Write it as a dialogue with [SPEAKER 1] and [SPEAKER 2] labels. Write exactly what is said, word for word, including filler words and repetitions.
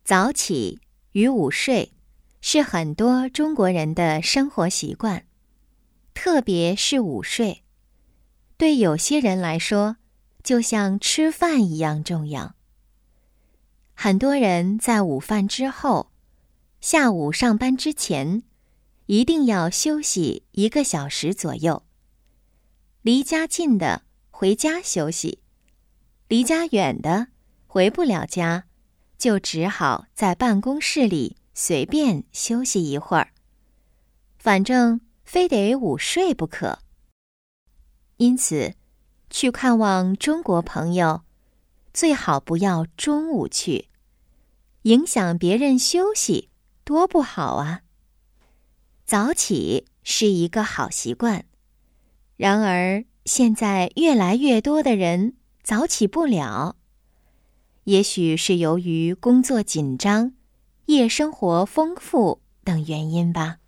[SPEAKER 1] 早起与午睡是很多中国人的生活习惯，特别是午睡，对有些人来说，就像吃饭一样重要。很多人在午饭之后，下午上班之前，一定要休息一个小时左右。离家近的回家休息，离家远的回不了家，就只好在办公室里随便休息一会儿，反正非得午睡不可。因此，去看望中国朋友，最好不要中午去，影响别人休息，多不好啊！早起是一个好习惯，然而现在越来越多的人早起不了，也许是由于工作紧张、夜生活丰富等原因吧。